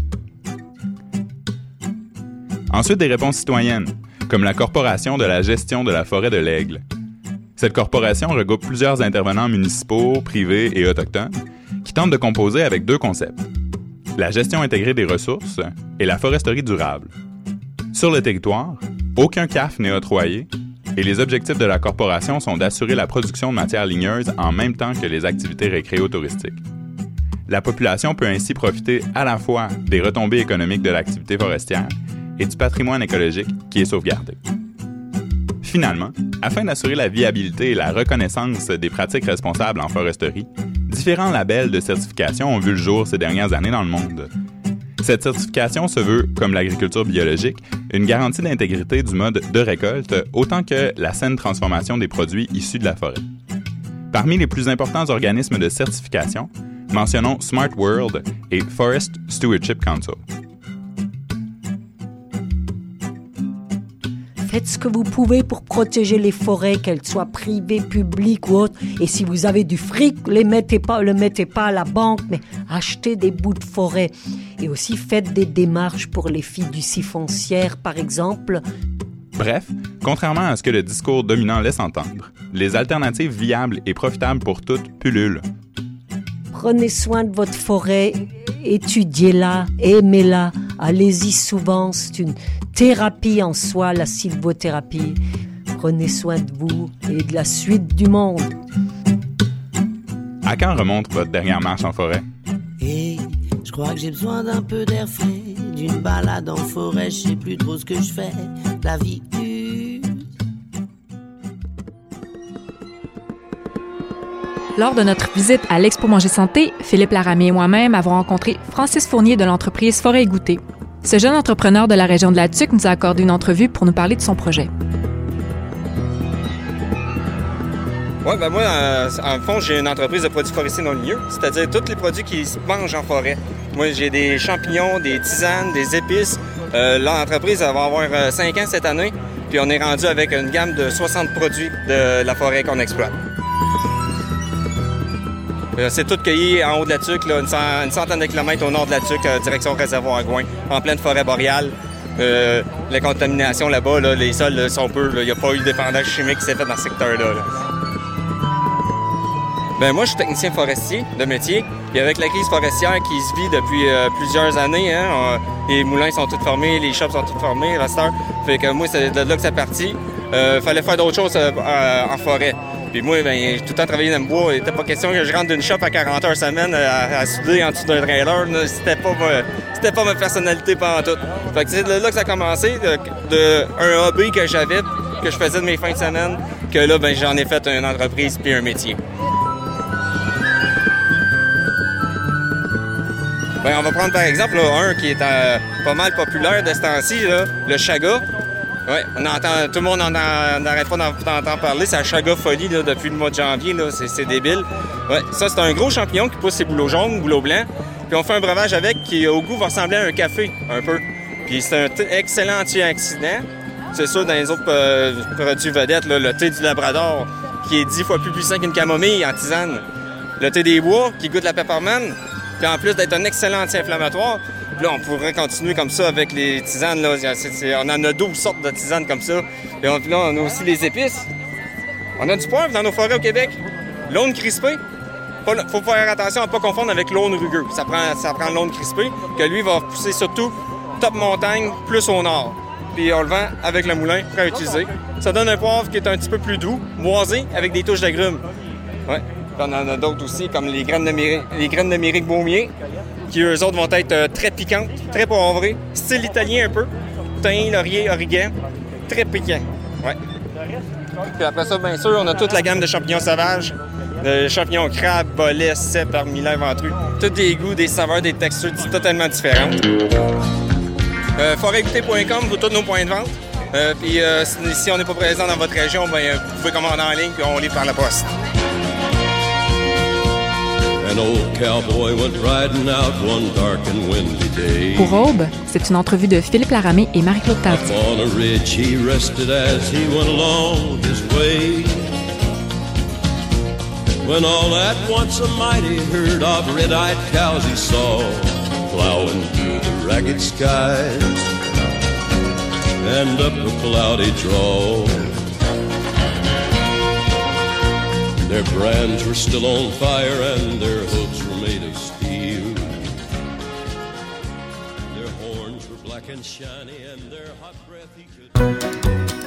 Ensuite, des réponses citoyennes, comme la Corporation de la gestion de la forêt de l'Aigle. Cette corporation regroupe plusieurs intervenants municipaux, privés et autochtones qui tentent de composer avec deux concepts: la gestion intégrée des ressources et la foresterie durable. Sur le territoire, aucun CAF n'est octroyé et les objectifs de la corporation sont d'assurer la production de matières ligneuses en même temps que les activités récréo-touristiques. La population peut ainsi profiter à la fois des retombées économiques de l'activité forestière et du patrimoine écologique qui est sauvegardé. Finalement, afin d'assurer la viabilité et la reconnaissance des pratiques responsables en foresterie, différents labels de certification ont vu le jour ces dernières années dans le monde. Cette certification se veut, comme l'agriculture biologique, une garantie d'intégrité du mode de récolte autant que la saine transformation des produits issus de la forêt. Parmi les plus importants organismes de certification, mentionnons Smart World et Forest Stewardship Council. Faites ce que vous pouvez pour protéger les forêts, qu'elles soient privées, publiques ou autres. Et si vous avez du fric, le mettez pas à la banque, mais achetez des bouts de forêt. Et aussi faites des démarches pour les fiducies foncières, par exemple. Bref, contrairement à ce que le discours dominant laisse entendre, les alternatives viables et profitables pour toutes pullulent. Prenez soin de votre forêt, étudiez-la, aimez-la, allez-y souvent, c'est une thérapie en soi, la sylvothérapie. Prenez soin de vous et de la suite du monde. À quand remonte votre dernière marche en forêt? Et je crois que j'ai besoin d'un peu d'air frais, d'une balade en forêt, je sais plus trop ce que je fais, la vie use. Lors de notre visite à l'Expo Manger Santé, Philippe Laramie et moi-même avons rencontré Francis Fournier de l'entreprise Forêt et Goûter. Ce jeune entrepreneur de la région de la Tuque nous a accordé une entrevue pour nous parler de son projet. Oui, moi, en fond, j'ai une entreprise de produits forestiers non ligneux, c'est-à-dire tous les produits qui se mangent en forêt. Moi, j'ai des champignons, des tisanes, des épices. L'entreprise va avoir 5 ans cette année, puis on est rendu avec une gamme de 60 produits de la forêt qu'on exploite. C'est tout cueilli en haut de la Tuque, là, une centaine de kilomètres au nord de la Tuque, direction réservoir Gouin, en pleine forêt boréale. La contamination là-bas, là, les sols là, sont peu. Il n'y a pas eu d'épandage chimique qui s'est fait dans ce secteur-là. Ben, moi, je suis technicien forestier de métier. Puis avec la crise forestière qui se vit depuis plusieurs années, les moulins sont tous fermés, les shops sont tous fermés, la star. Fait que moi, c'est de là que c'est parti. Fallait faire d'autres choses en forêt. Puis moi, j'ai tout le temps travaillé dans le bois. Il n'était pas question que je rentre d'une shop à 40 heures semaine à souder en dessous d'un trailer. C'était pas ma personnalité pendant tout. Fait que c'est de là que ça a commencé, un hobby que j'avais, que je faisais de mes fins de semaine, que là, ben, j'en ai fait une entreprise puis un métier. Ben, on va prendre par exemple là, un qui est pas mal populaire de ce temps-ci, là, le chaga. Ouais, tout le monde n'arrête pas d'entendre parler. C'est la chaga folie là, depuis le mois de janvier. Là, c'est débile. Ouais, ça, c'est un gros champignon qui pousse ses bouleaux jaunes, bouleaux blancs. Puis on fait un breuvage avec qui, au goût, va ressembler à un café, un peu. Puis c'est un excellent antioxydant. C'est sûr, dans les autres produits vedettes, là, le thé du Labrador, qui est 10 fois plus puissant qu'une camomille en tisane. Le thé des bois, qui goûte la peppermint. Puis en plus d'être un excellent anti-inflammatoire, là, on pourrait continuer comme ça avec les tisanes. Là. On en a 12 sortes de tisanes comme ça. Et là, on a aussi les épices. On a du poivre dans nos forêts au Québec. L'aune crispée. Faut faire attention à ne pas confondre avec l'aune rugueux. Ça prend l'aune crispée, que lui va pousser surtout top montagne, plus au nord. Puis on le vend avec le moulin, prêt à utiliser. Ça donne un poivre qui est un petit peu plus doux, boisé, avec des touches d'agrumes. Ouais. Puis on en a d'autres aussi, comme les graines de mérique baumier, qui eux autres vont être très piquantes, très poivrées, style italien un peu. Thym, laurier, origan, très piquant. Ouais. Puis après ça, bien sûr, on a toute la gamme de champignons sauvages, Champignons, crabes, bolets, cèpes, armilets, ventrues. Tous des goûts, des saveurs, des textures totalement différentes. Foraiegoutée.com pour tous nos points de vente. Puis si on n'est pas présent dans votre région, ben, vous pouvez commander en ligne puis on livre par la poste. An old cowboy went riding out one dark and windy day. Pour Aube, c'est une entrevue de Philippe Laramée et Marie-Claude Tardy. Up on a ridge he rested as he went along his way. When all at once a mighty herd of red-eyed cows he saw plowing through the ragged skies and up a cloudy draw. Their brands were still on fire and their hooves were made of steel. Their horns were black and shiny and their hot breath he could...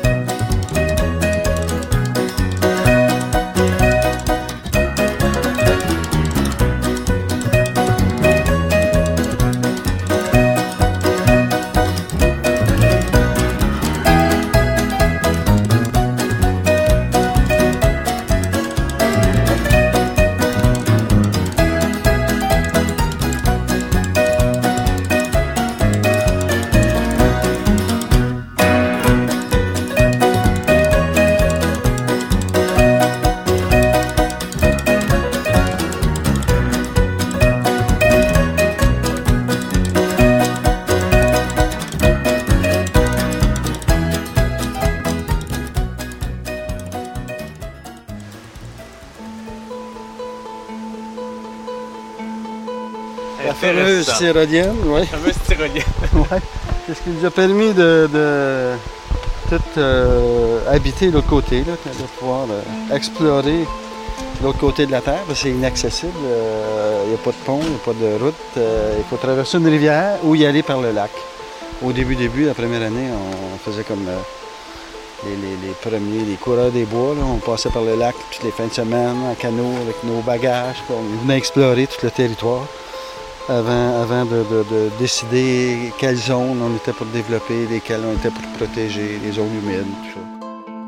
La fameuse tyrolienne, oui. La fameuse tyrolienne. Ouais. C'est ce qui nous a permis de tout habiter l'autre côté, là, de pouvoir explorer l'autre côté de la Terre, parce que c'est inaccessible. Il n'y a pas de pont, il n'y a pas de route. Il faut traverser une rivière ou y aller par le lac. Au début, la première année, on faisait comme les premiers, les coureurs des bois. Là. On passait par le lac toutes les fins de semaine en canot avec nos bagages. On venait explorer tout le territoire avant de décider quelles zones on était pour développer, lesquelles on était pour protéger, les zones humides, tout ça.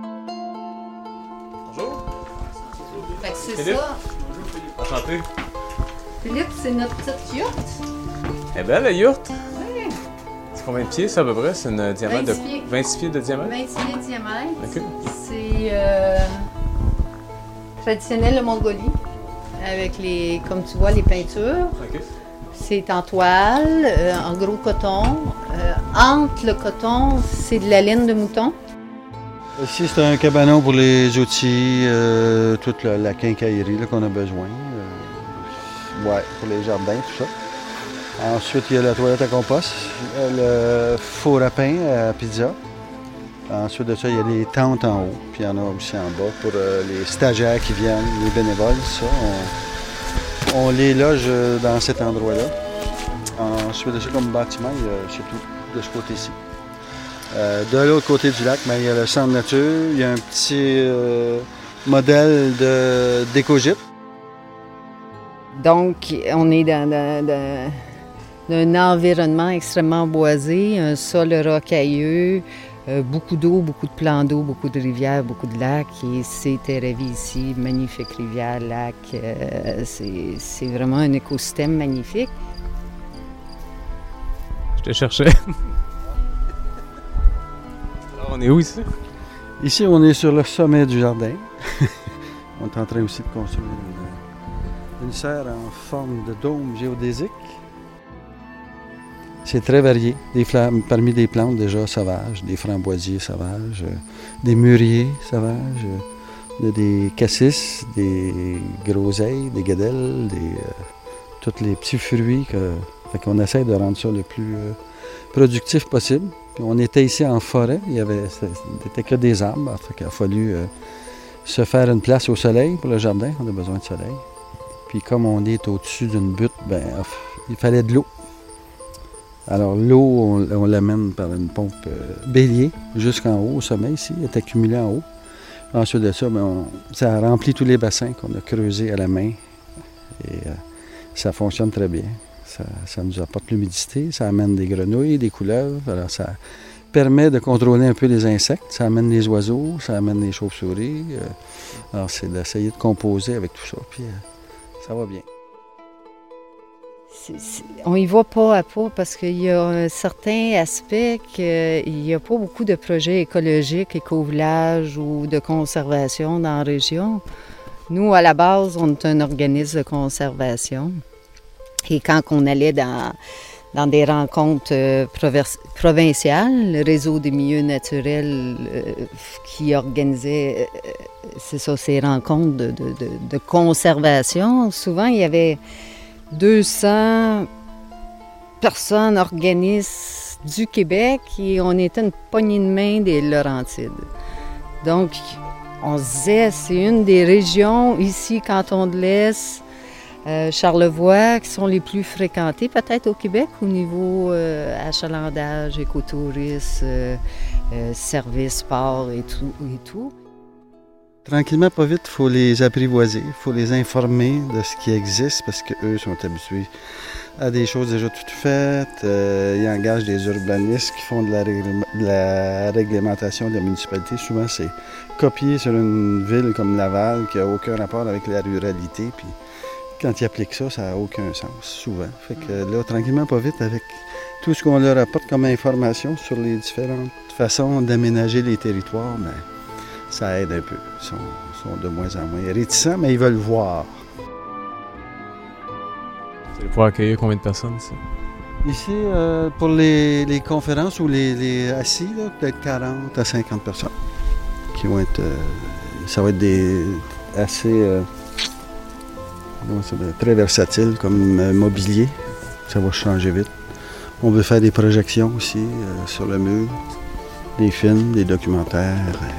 Bonjour. Fait que c'est Philippe. ça. Enchanté. Philippe, c'est notre petite yourte. Elle est belle, la yourte. Oui. C'est combien de pieds, ça, à peu près? C'est une diamètre 26 pieds. de 26 pieds de diamètre? 26 pieds de diamètre. OK. C'est traditionnel de Mongolie, avec les, comme tu vois, les peintures. OK. C'est en toile, en gros coton. Entre le coton, c'est de la laine de mouton. Ici, c'est un cabanon pour les outils, toute la quincaillerie là, qu'on a besoin. Ouais, pour les jardins, tout ça. Ensuite, il y a la toilette à compost, le four à pain à pizza. Ensuite de ça, il y a les tentes en haut, puis il y en a aussi en bas pour les stagiaires qui viennent, les bénévoles, ça. On les loge dans cet endroit-là. Ensuite de ça, comme bâtiment, il y a surtout de ce côté-ci. De l'autre côté du lac, il y a le centre nature, il y a un petit modèle d'éco-gîte. Donc, on est dans un environnement extrêmement boisé, un sol rocailleux, beaucoup d'eau, beaucoup de plans d'eau, beaucoup de rivières, beaucoup de lacs. Et c'est Terre-à-Vie ici, magnifique rivière, lac. C'est vraiment un écosystème magnifique. Je te cherchais. Alors, on est où ici? Ici, on est sur le sommet du jardin. On est en train aussi de construire une serre en forme de dôme géodésique. C'est très varié. Parmi des plantes déjà sauvages, des framboisiers sauvages, des mûriers sauvages, des cassis, des groseilles, des guédelles, tous les petits fruits. Fait qu'on essaie de rendre ça le plus productif possible. Puis on était ici en forêt, c'était que des arbres. Fait qu'il a fallu se faire une place au soleil pour le jardin. On a besoin de soleil. Puis comme on est au-dessus d'une butte, il fallait de l'eau. Alors l'eau, on l'amène par une pompe bélier jusqu'en haut, au sommet ici, elle est accumulée en haut. Ensuite de ça, ça a rempli tous les bassins qu'on a creusés à la main. Et ça fonctionne très bien. Ça nous apporte l'humidité, ça amène des grenouilles, des couleuvres. Alors permet de contrôler un peu les insectes. Ça amène les oiseaux, ça amène les chauves-souris. Alors, c'est d'essayer de composer avec tout ça, puis ça va bien. On y va pas à pas parce qu'il y a un certain aspect qu'il n'y a pas beaucoup de projets écologiques, éco-villages ou de conservation dans la région. Nous, à la base, on est un organisme de conservation. Et quand on allait dans des rencontres provinciales, le réseau des milieux naturels qui organisait ces rencontres de conservation, souvent il y avait 200 personnes, organismes du Québec et on était une poignée de main des Laurentides. Donc, on se disait, c'est une des régions ici, Canton de l'Est, Charlevoix, qui sont les plus fréquentées peut-être au Québec au niveau achalandage, écotourisme, services, sport et tout. Tranquillement, pas vite, il faut les apprivoiser, il faut les informer de ce qui existe parce qu'eux sont habitués à des choses déjà toutes faites. Ils engagent des urbanistes qui font de la réglementation de la municipalité. Souvent, c'est copié sur une ville comme Laval qui n'a aucun rapport avec la ruralité. Puis quand ils appliquent ça, ça n'a aucun sens, souvent. Fait que là, tranquillement, pas vite, avec tout ce qu'on leur apporte comme information sur les différentes façons d'aménager les territoires, mais ça aide un peu. Ils sont de moins en moins réticents, mais ils veulent voir. Vous allez pouvoir accueillir combien de personnes, ça? Ici, pour les conférences ou les assis, là, peut-être 40 à 50 personnes qui vont être... ça va être assez... très versatile comme mobilier. Ça va changer vite. On veut faire des projections aussi sur le mur, des films, des documentaires.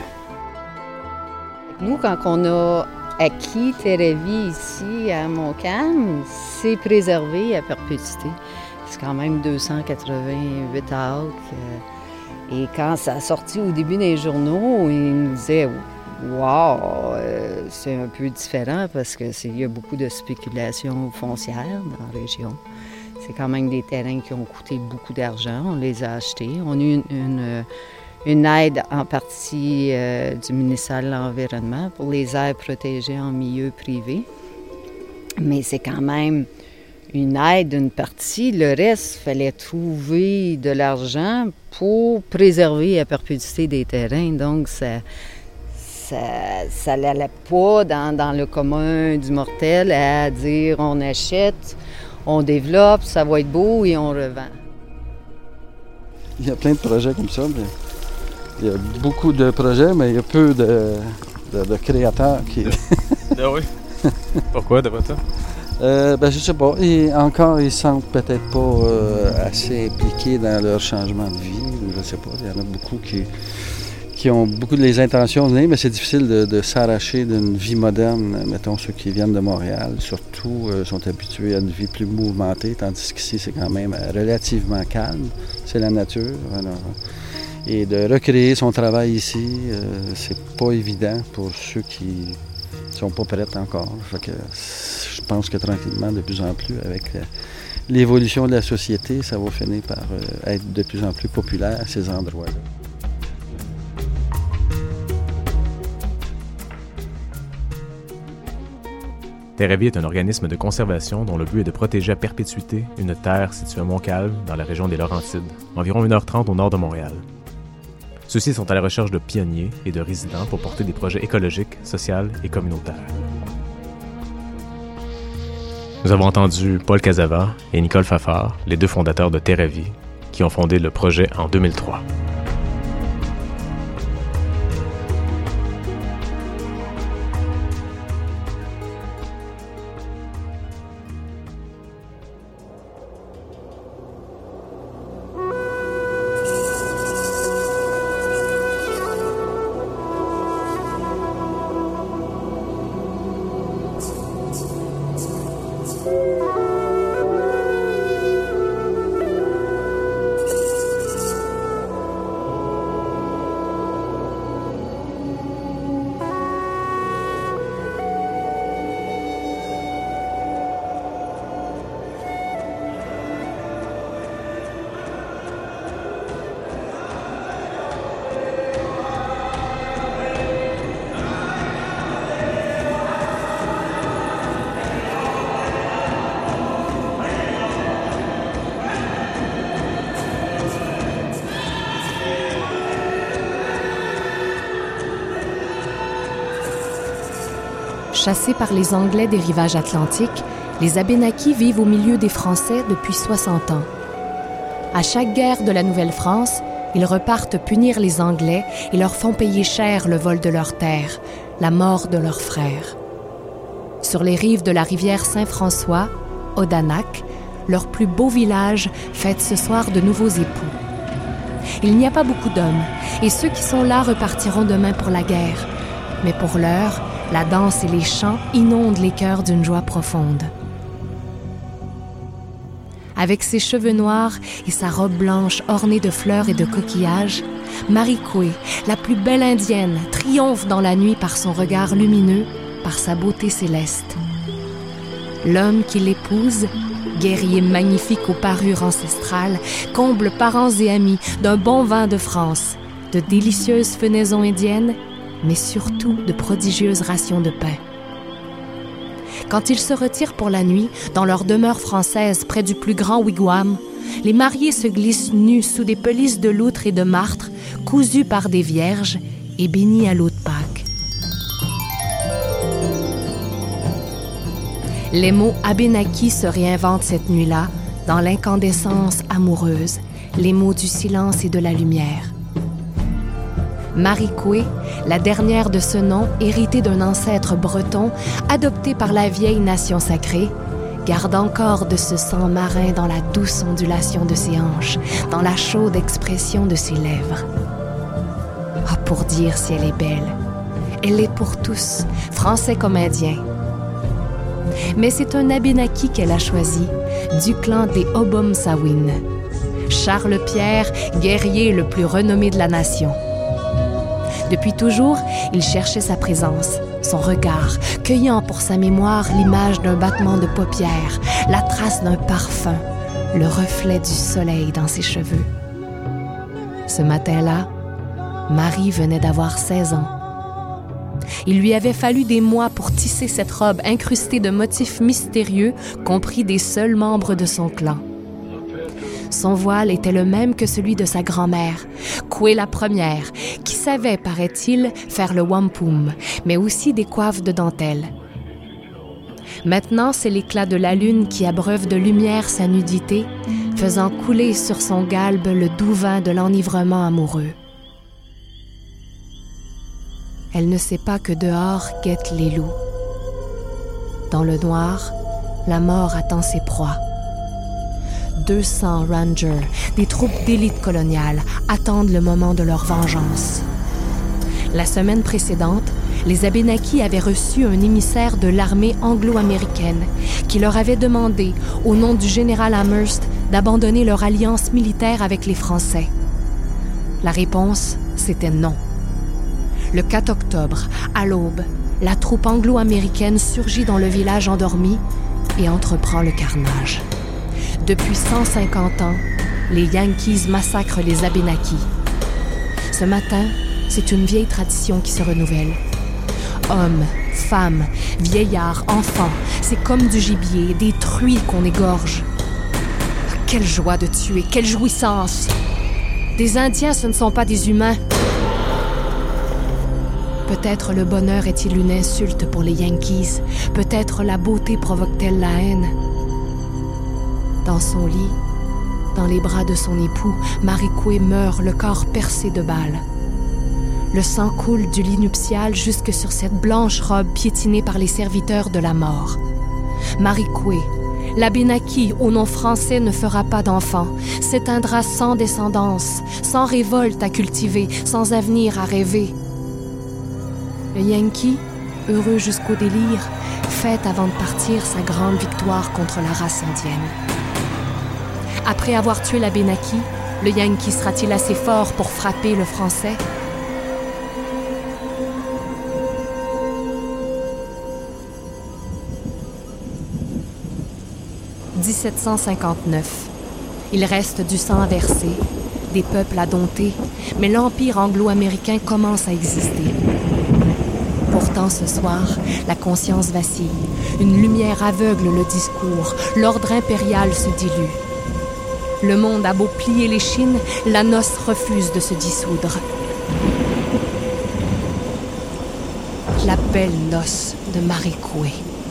Nous, quand on a acquis Terre-à-Vie ici à Montcalm, c'est préservé à perpétuité. C'est quand même 288 acres. Et quand ça a sorti au début des journaux, ils nous disaient « Wow, c'est un peu différent parce qu'il y a beaucoup de spéculation foncière dans la région. » C'est quand même des terrains qui ont coûté beaucoup d'argent. On les a achetés. On a eu une aide en partie du ministère de l'Environnement pour les aires protégées en milieu privé. Mais c'est quand même une aide d'une partie. Le reste, il fallait trouver de l'argent pour préserver à perpétuité des terrains. Donc, ça n'allait pas dans le commun du mortel à dire on achète, on développe, ça va être beau et on revend. Il y a plein de projets comme ça, mais il y a beaucoup de projets, mais il y a peu de créateurs qui... Ah oui? Pourquoi, d'après toi? Je sais pas. Et encore, ils sentent peut-être pas assez impliqués dans leur changement de vie. Je sais pas. Il y en a beaucoup qui ont beaucoup les intentions de venir, mais c'est difficile de s'arracher d'une vie moderne. Mettons, ceux qui viennent de Montréal, surtout, sont habitués à une vie plus mouvementée, tandis qu'ici, c'est quand même relativement calme. C'est la nature. Alors, et de recréer son travail ici, c'est pas évident pour ceux qui sont pas prêts encore. Fait que je pense que tranquillement, de plus en plus, avec l'évolution de la société, ça va finir par être de plus en plus populaire, ces endroits-là. Terre-à-Vie est un organisme de conservation dont le but est de protéger à perpétuité une terre située à Montcalm, dans la région des Laurentides, environ 1h30 au nord de Montréal. Ceux-ci sont à la recherche de pionniers et de résidents pour porter des projets écologiques, sociaux et communautaires. Nous avons entendu Paul Casava et Nicole Fafard, les deux fondateurs de Terre-à-Vie, qui ont fondé le projet en 2003. Chassés par les Anglais des rivages atlantiques, les Abénaquis vivent au milieu des Français depuis 60 ans. À chaque guerre de la Nouvelle-France, ils repartent punir les Anglais et leur font payer cher le vol de leurs terres, la mort de leurs frères. Sur les rives de la rivière Saint-François, Odanak, leur plus beau village fête ce soir de nouveaux époux. Il n'y a pas beaucoup d'hommes, et ceux qui sont là repartiront demain pour la guerre. Mais pour l'heure, la danse et les chants inondent les cœurs d'une joie profonde. Avec ses cheveux noirs et sa robe blanche ornée de fleurs et de coquillages, Mariqué, la plus belle indienne, triomphe dans la nuit par son regard lumineux, par sa beauté céleste. L'homme qui l'épouse, guerrier magnifique aux parures ancestrales, comble parents et amis d'un bon vin de France, de délicieuses fenaisons indiennes, mais surtout de prodigieuses rations de pain. Quand ils se retirent pour la nuit, dans leur demeure française près du plus grand wigwam, les mariés se glissent nus sous des pelisses de loutre et de martre, cousus par des vierges et bénis à l'eau de Pâques. Les mots abénaquis se réinventent cette nuit-là, dans l'incandescence amoureuse, les mots du silence et de la lumière. Mariqué, la dernière de ce nom, héritée d'un ancêtre breton, adopté par la vieille nation sacrée, garde encore de ce sang marin dans la douce ondulation de ses hanches, dans la chaude expression de ses lèvres. Ah, pour dire si elle est belle. Elle l'est pour tous, Français comme Indiens. Mais c'est un Abénaki qu'elle a choisi, du clan des Obomsawin. Charles Pierre, guerrier le plus renommé de la nation. Depuis toujours, il cherchait sa présence, son regard, cueillant pour sa mémoire l'image d'un battement de paupières, la trace d'un parfum, le reflet du soleil dans ses cheveux. Ce matin-là, Marie venait d'avoir 16 ans. Il lui avait fallu des mois pour tisser cette robe incrustée de motifs mystérieux, compris des seuls membres de son clan. Son voile était le même que celui de sa grand-mère, Koué la première, qui savait, paraît-il, faire le wampum, mais aussi des coiffes de dentelle. Maintenant, c'est l'éclat de la lune qui abreuve de lumière sa nudité, faisant couler sur son galbe le doux vin de l'enivrement amoureux. Elle ne sait pas que dehors guettent les loups. Dans le noir, la mort attend ses proies. 200 rangers, des troupes d'élite coloniale, attendent le moment de leur vengeance. La semaine précédente, les Abénakis avaient reçu un émissaire de l'armée anglo-américaine qui leur avait demandé, au nom du général Amherst, d'abandonner leur alliance militaire avec les Français. La réponse, c'était non. Le 4 octobre, à l'aube, la troupe anglo-américaine surgit dans le village endormi et entreprend le carnage. Depuis 150 ans, les Yankees massacrent les Abénakis. Ce matin, c'est une vieille tradition qui se renouvelle. Hommes, femmes, vieillards, enfants, c'est comme du gibier, des truies qu'on égorge. Quelle joie de tuer, quelle jouissance! Des Indiens, ce ne sont pas des humains. Peut-être le bonheur est-il une insulte pour les Yankees. Peut-être la beauté provoque-t-elle la haine. Dans son lit, dans les bras de son époux, Mariqué meurt, le corps percé de balles. Le sang coule du lit nuptial jusque sur cette blanche robe piétinée par les serviteurs de la mort. Mariqué, l'Abénaki au nom français ne fera pas d'enfant, s'éteindra sans descendance, sans révolte à cultiver, sans avenir à rêver. Le Yankee, heureux jusqu'au délire, fête avant de partir sa grande victoire contre la race indienne. Après avoir tué l'Abénaki, le Yankee sera-t-il assez fort pour frapper le Français? « 1759. Il reste du sang à verser, des peuples à dompter, mais l'Empire anglo-américain commence à exister. Pourtant, ce soir, la conscience vacille. Une lumière aveugle le discours. L'ordre impérial se dilue. Le monde a beau plier les chines, la noce refuse de se dissoudre. La belle noce de Marikoué.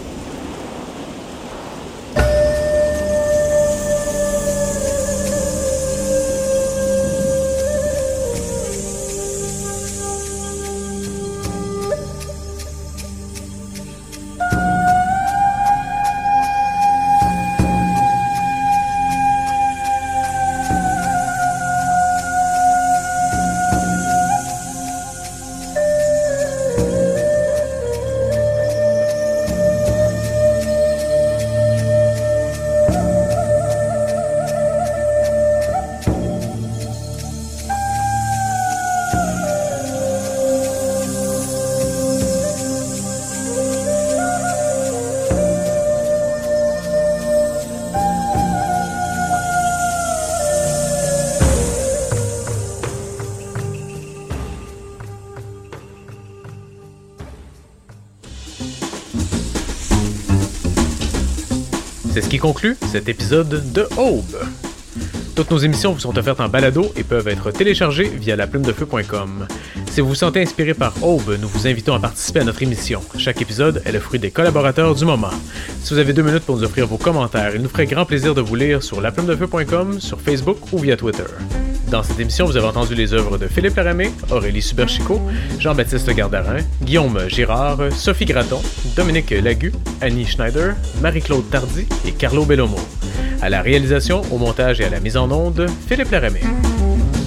C'est ce qui conclut cet épisode de Aube. Toutes nos émissions vous sont offertes en balado et peuvent être téléchargées via laplumedefeu.com. Si vous vous sentez inspiré par Aube, nous vous invitons à participer à notre émission. Chaque épisode est le fruit des collaborateurs du moment. Si vous avez 2 minutes pour nous offrir vos commentaires, il nous ferait grand plaisir de vous lire sur laplumedefeu.com, sur Facebook ou via Twitter. Dans cette émission, vous avez entendu les œuvres de Philippe Laramé, Aurélie Suberchico, Jean-Baptiste Gardarin, Guillaume Girard, Sophie Gratton, Dominique Lagu, Annie Schneider, Marie-Claude Tardy et Carlo Bellomo. À la réalisation, au montage et à la mise en onde, Philippe Laramé.